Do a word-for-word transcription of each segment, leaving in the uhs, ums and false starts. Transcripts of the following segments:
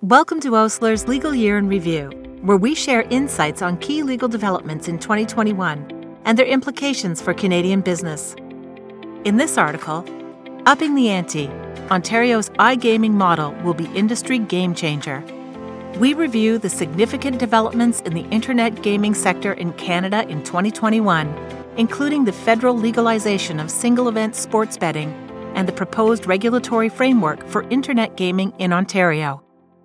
Welcome to Osler's Legal Year in Review, where we share insights on key legal developments in twenty twenty-one and their implications for Canadian business. In this article, Upping the Ante, Ontario's iGaming model will be industry game changer. We review the significant developments in the internet gaming sector in Canada in twenty twenty-one, including the federal legalization of single-event sports betting and the proposed regulatory framework for internet gaming in Ontario.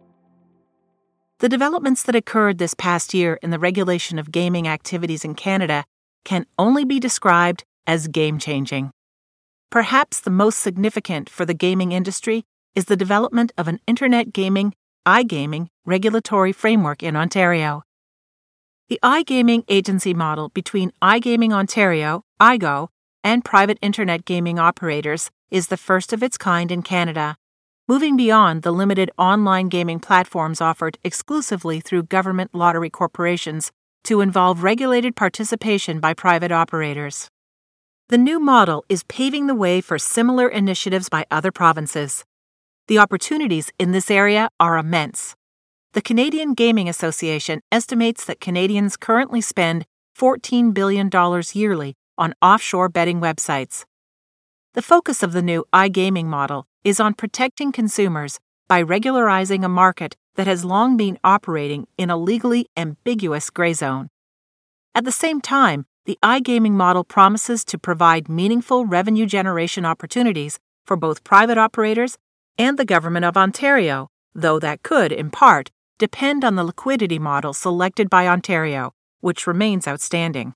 The developments that occurred this past year in the regulation of gaming activities in Canada can only be described as game-changing. Perhaps the most significant for the gaming industry is the development of an internet gaming, iGaming, regulatory framework in Ontario. The iGaming agency model between iGaming Ontario, iGo, and private internet gaming operators is the first of its kind in Canada, moving beyond the limited online gaming platforms offered exclusively through government lottery corporations to involve regulated participation by private operators. The new model is paving the way for similar initiatives by other provinces. The opportunities in this area are immense. The Canadian Gaming Association estimates that Canadians currently spend fourteen billion dollars yearly on offshore betting websites. The focus of the new iGaming model is on protecting consumers by regularizing a market that has long been operating in a legally ambiguous gray zone. At the same time, the iGaming model promises to provide meaningful revenue generation opportunities for both private operators and the Government of Ontario, though that could, in part, depend on the liquidity model selected by Ontario, which remains outstanding.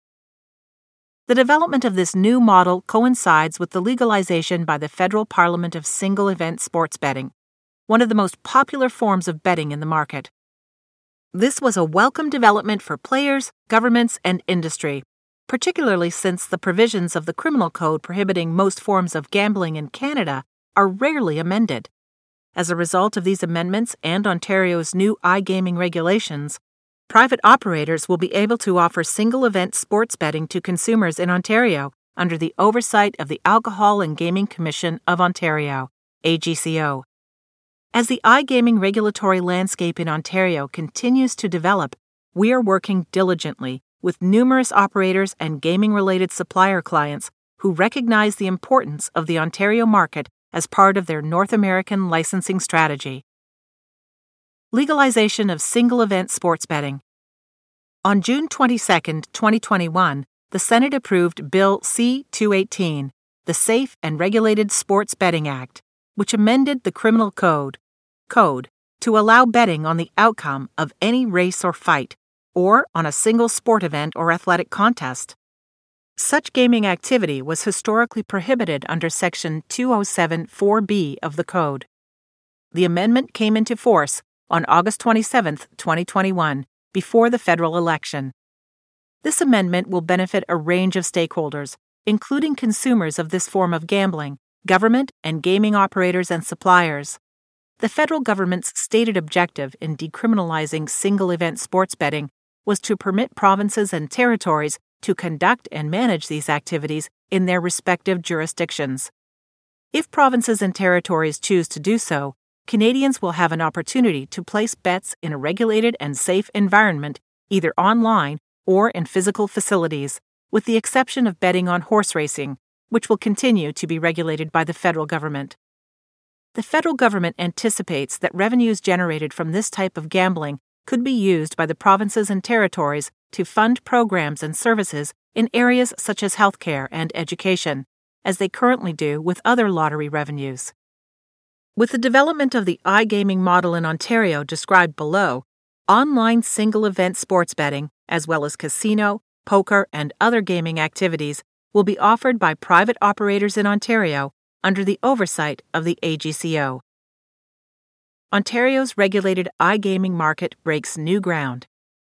The development of this new model coincides with the legalization by the Federal Parliament of single-event sports betting, one of the most popular forms of betting in the market. This was a welcome development for players, governments, and industry, particularly since the provisions of the Criminal Code prohibiting most forms of gambling in Canada are rarely amended. As a result of these amendments and Ontario's new iGaming regulations, private operators will be able to offer single-event sports betting to consumers in Ontario under the oversight of the Alcohol and Gaming Commission of Ontario, A G C O. As the iGaming regulatory landscape in Ontario continues to develop, we are working diligently with numerous operators and gaming-related supplier clients who recognize the importance of the Ontario market as part of their North American licensing strategy. Legalization of single-event sports betting. On June twenty-second, twenty twenty-one, the Senate approved Bill C two eighteen, the Safe and Regulated Sports Betting Act, which amended the Criminal Code, Code to allow betting on the outcome of any race or fight, or on a single sport event or athletic contest. Such gaming activity was historically prohibited under Section two oh seven four B of the Code. The amendment came into force on August twenty-seventh, twenty twenty-one, before the federal election. This amendment will benefit a range of stakeholders, including consumers of this form of gambling, government and gaming operators and suppliers. The federal government's stated objective in decriminalizing single-event sports betting was to permit provinces and territories to conduct and manage these activities in their respective jurisdictions. If provinces and territories choose to do so, Canadians will have an opportunity to place bets in a regulated and safe environment, either online or in physical facilities, with the exception of betting on horse racing, which will continue to be regulated by the federal government. The federal government anticipates that revenues generated from this type of gambling could be used by the provinces and territories to fund programs and services in areas such as healthcare and education, as they currently do with other lottery revenues. With the development of the iGaming model in Ontario described below, online single-event sports betting, as well as casino, poker, and other gaming activities, will be offered by private operators in Ontario under the oversight of the A G C O. Ontario's regulated iGaming market breaks new ground.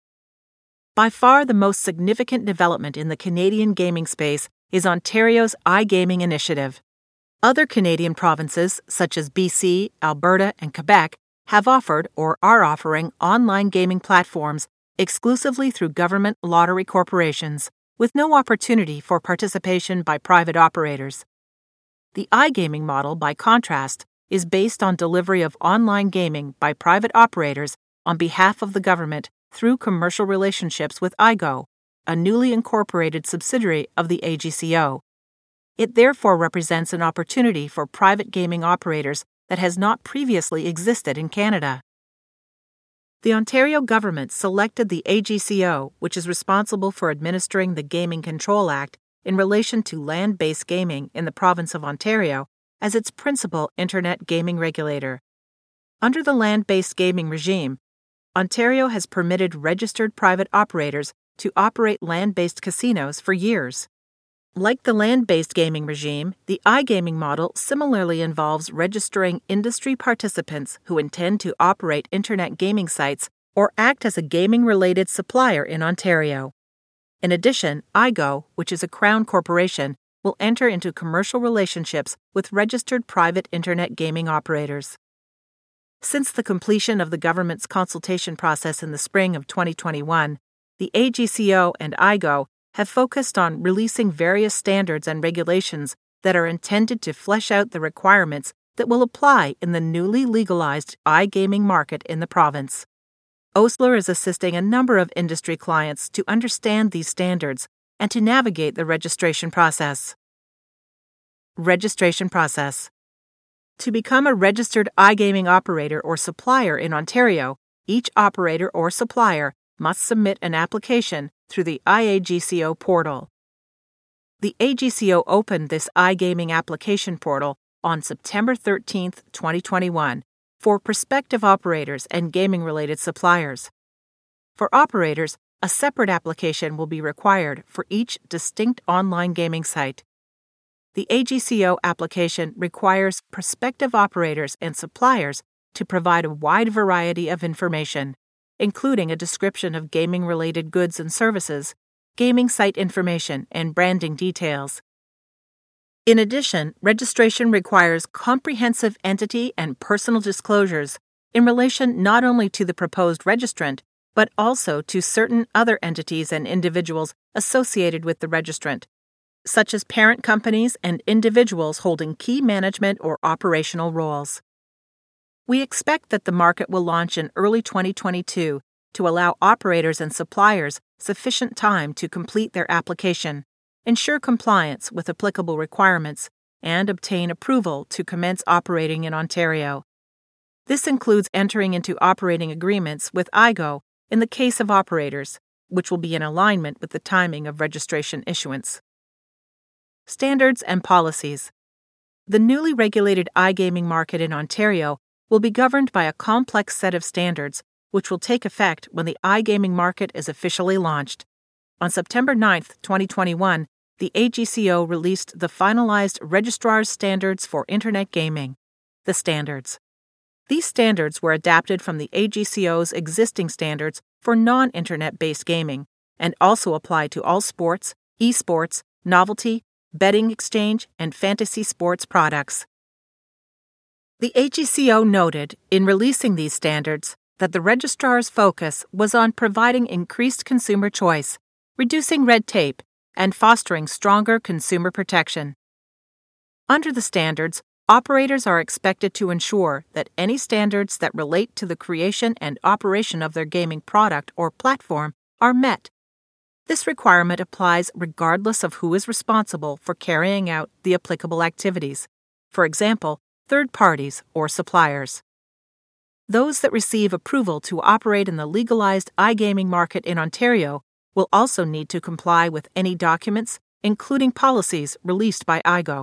By far the most significant development in the Canadian gaming space is Ontario's iGaming initiative. Other Canadian provinces, such as B C, Alberta, and Quebec, have offered or are offering online gaming platforms exclusively through government lottery corporations, with no opportunity for participation by private operators. The iGaming model, by contrast, is based on delivery of online gaming by private operators on behalf of the government through commercial relationships with iGo, a newly incorporated subsidiary of the A G C O. It therefore represents an opportunity for private gaming operators that has not previously existed in Canada. The Ontario government selected the A G C O, which is responsible for administering the Gaming Control Act in relation to land-based gaming in the province of Ontario, as its principal internet gaming regulator. Under the land-based gaming regime, Ontario has permitted registered private operators to operate land-based casinos for years. Like the land-based gaming regime, the iGaming model similarly involves registering industry participants who intend to operate internet gaming sites or act as a gaming-related supplier in Ontario. In addition, iGo, which is a Crown corporation, will enter into commercial relationships with registered private internet gaming operators. Since the completion of the government's consultation process in the spring of twenty twenty-one, the A G C O and iGo have focused on releasing various standards and regulations that are intended to flesh out the requirements that will apply in the newly legalized iGaming market in the province. OSLER is assisting a number of industry clients to understand these standards and to navigate the registration process. Registration process. To become a registered iGaming operator or supplier in Ontario, each operator or supplier must submit an application through the I A G C O portal. The A G C O opened this iGaming application portal on September thirteenth, twenty twenty-one, for prospective operators and gaming-related suppliers. For operators, a separate application will be required for each distinct online gaming site. The A G C O application requires prospective operators and suppliers to provide a wide variety of information, including a description of gaming-related goods and services, gaming site information, and branding details. In addition, registration requires comprehensive entity and personal disclosures in relation not only to the proposed registrant, but also to certain other entities and individuals associated with the registrant, such as parent companies and individuals holding key management or operational roles. We expect that the market will launch in early twenty twenty-two to allow operators and suppliers sufficient time to complete their application, ensure compliance with applicable requirements, and obtain approval to commence operating in Ontario. This includes entering into operating agreements with iGo in the case of operators, which will be in alignment with the timing of registration issuance. Standards and policies. The newly regulated iGaming market in Ontario will be governed by a complex set of standards, which will take effect when the iGaming market is officially launched. On September ninth, twenty twenty-one, the A G C O released the finalized Registrar's Standards for Internet Gaming, the standards. These standards were adapted from the A G C O's existing standards for non-internet-based gaming and also apply to all sports, esports, novelty, betting exchange, and fantasy sports products. The A G C O noted, in releasing these standards, that the registrar's focus was on providing increased consumer choice, reducing red tape, and fostering stronger consumer protection. Under the standards, operators are expected to ensure that any standards that relate to the creation and operation of their gaming product or platform are met. This requirement applies regardless of who is responsible for carrying out the applicable activities, for example, third parties or suppliers. Those that receive approval to operate in the legalized iGaming market in Ontario will also need to comply with any documents, including policies released by iGo.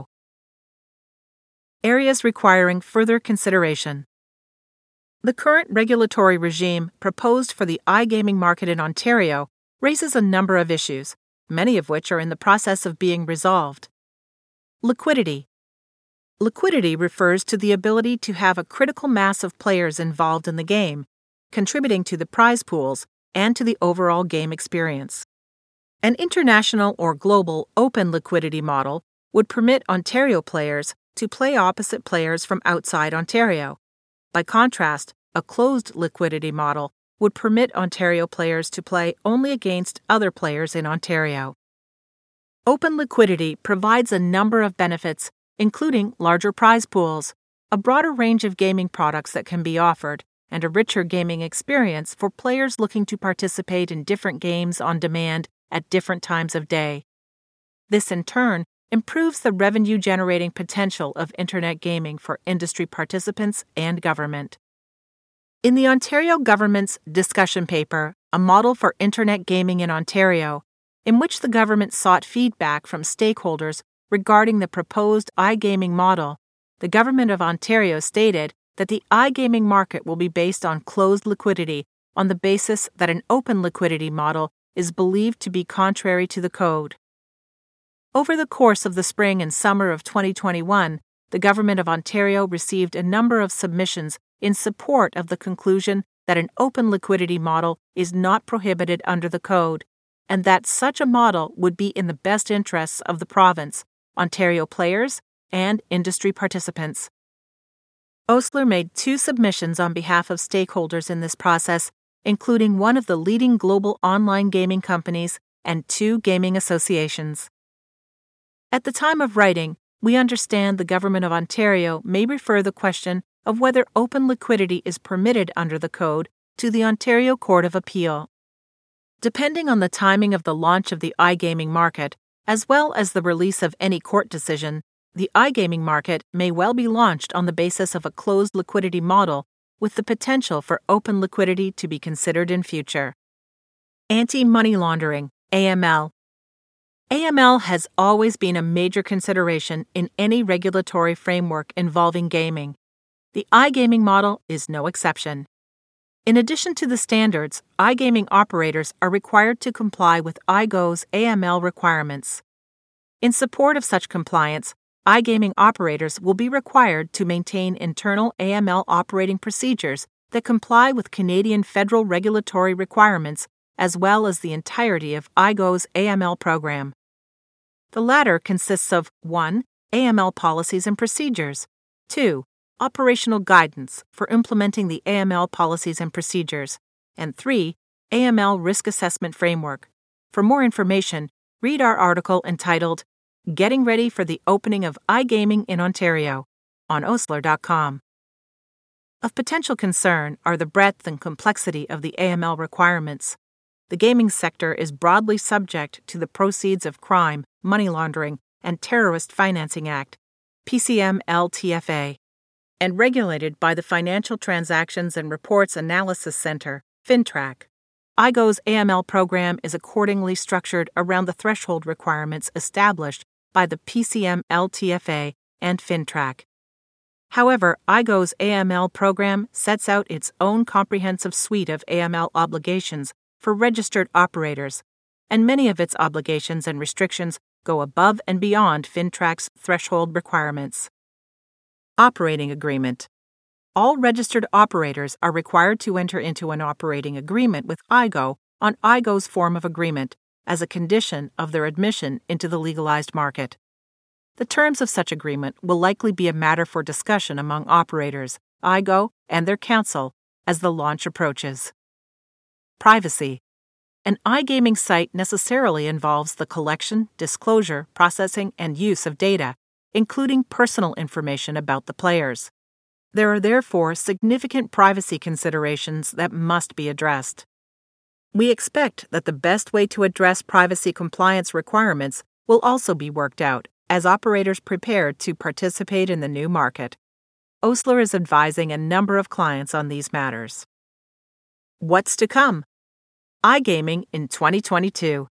Areas requiring further consideration. The current regulatory regime proposed for the iGaming market in Ontario raises a number of issues, many of which are in the process of being resolved. Liquidity. Liquidity refers to the ability to have a critical mass of players involved in the game, contributing to the prize pools and to the overall game experience. An international or global open liquidity model would permit Ontario players to play opposite players from outside Ontario. By contrast, a closed liquidity model would permit Ontario players to play only against other players in Ontario. Open liquidity provides a number of benefits, including larger prize pools, a broader range of gaming products that can be offered, and a richer gaming experience for players looking to participate in different games on demand at different times of day. This, in turn, improves the revenue-generating potential of Internet gaming for industry participants and government. In the Ontario government's discussion paper, A Model for Internet Gaming in Ontario, in which the government sought feedback from stakeholders regarding the proposed iGaming model, the Government of Ontario stated that the iGaming market will be based on closed liquidity on the basis that an open liquidity model is believed to be contrary to the code. Over the course of the spring and summer of twenty twenty-one, the Government of Ontario received a number of submissions in support of the conclusion that an open liquidity model is not prohibited under the code, and that such a model would be in the best interests of the province, Ontario players, and industry participants. Osler made two submissions on behalf of stakeholders in this process, including one of the leading global online gaming companies and two gaming associations. At the time of writing, we understand the Government of Ontario may refer the question of whether open liquidity is permitted under the code to the Ontario Court of Appeal. Depending on the timing of the launch of the iGaming market, as well as the release of any court decision, the iGaming market may well be launched on the basis of a closed liquidity model with the potential for open liquidity to be considered in future. Anti-money laundering, A M L. A M L has always been a major consideration in any regulatory framework involving gaming. The iGaming model is no exception. In addition to the standards, iGaming operators are required to comply with I G O's A M L requirements. In support of such compliance, iGaming operators will be required to maintain internal A M L operating procedures that comply with Canadian federal regulatory requirements as well as the entirety of I G O's A M L program. The latter consists of one A M L policies and procedures, two operational guidance for implementing the A M L policies and procedures, and three A M L risk assessment framework. For more information, read our article entitled Getting Ready for the Opening of iGaming in Ontario on Osler dot com. Of potential concern are the breadth and complexity of the A M L requirements. The gaming sector is broadly subject to the Proceeds of Crime, Money Laundering, and Terrorist Financing Act, P C M L T F A, and regulated by the Financial Transactions and Reports Analysis Center, FinTrack. I G O's A M L program is accordingly structured around the threshold requirements established by the P C M L T F A and FinTrack. However, I G O's A M L program sets out its own comprehensive suite of A M L obligations for registered operators, and many of its obligations and restrictions go above and beyond FinTrack's threshold requirements. Operating Agreement. All registered operators are required to enter into an operating agreement with I G O on I G O's form of agreement as a condition of their admission into the legalized market. The terms of such agreement will likely be a matter for discussion among operators, I G O, and their counsel as the launch approaches. Privacy. An iGaming site necessarily involves the collection, disclosure, processing, and use of data, including personal information about the players. There are therefore significant privacy considerations that must be addressed. We expect that the best way to address privacy compliance requirements will also be worked out as operators prepare to participate in the new market. Osler is advising a number of clients on these matters. What's to come? iGaming in twenty twenty-two.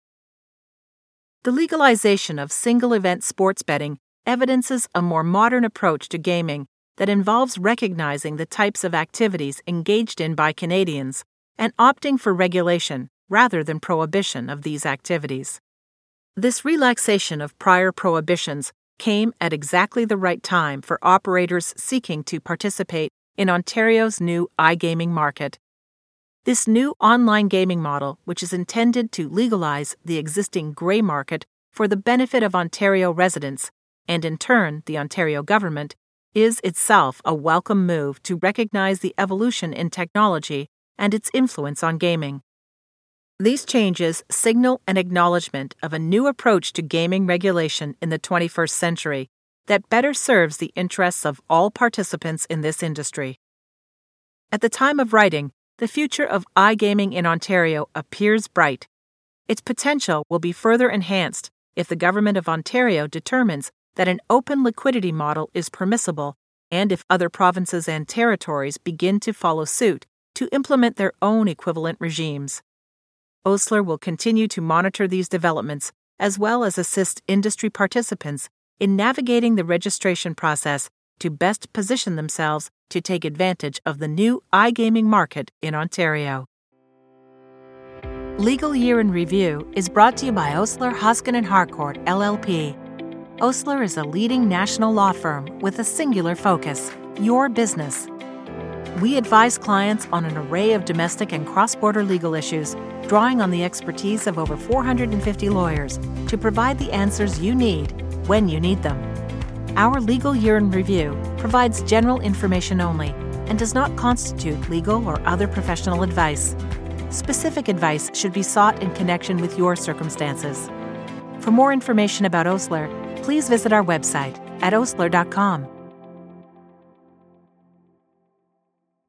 The legalization of single-event sports betting evidences a more modern approach to gaming that involves recognizing the types of activities engaged in by Canadians and opting for regulation rather than prohibition of these activities. This relaxation of prior prohibitions came at exactly the right time for operators seeking to participate in Ontario's new iGaming market. This new online gaming model, which is intended to legalize the existing grey market for the benefit of Ontario residents, and in turn the Ontario government, is itself a welcome move to recognize the evolution in technology and its influence on gaming. These changes signal an acknowledgement of a new approach to gaming regulation in the twenty-first century, that better serves the interests of all participants in this industry. At the time of writing, the future of iGaming in Ontario appears bright. Its potential will be further enhanced if the Government of Ontario determines that an open liquidity model is permissible and if other provinces and territories begin to follow suit to implement their own equivalent regimes. OSLER will continue to monitor these developments as well as assist industry participants in navigating the registration process to best position themselves to take advantage of the new iGaming market in Ontario. Legal Year in Review is brought to you by Osler, Hoskin and Harcourt, L L P. Osler is a leading national law firm with a singular focus: your business. We advise clients on an array of domestic and cross-border legal issues, drawing on the expertise of over four hundred fifty lawyers to provide the answers you need when you need them. Our Legal Year in Review provides general information only and does not constitute legal or other professional advice. Specific advice should be sought in connection with your circumstances. For more information about Osler, please visit our website at osler dot com.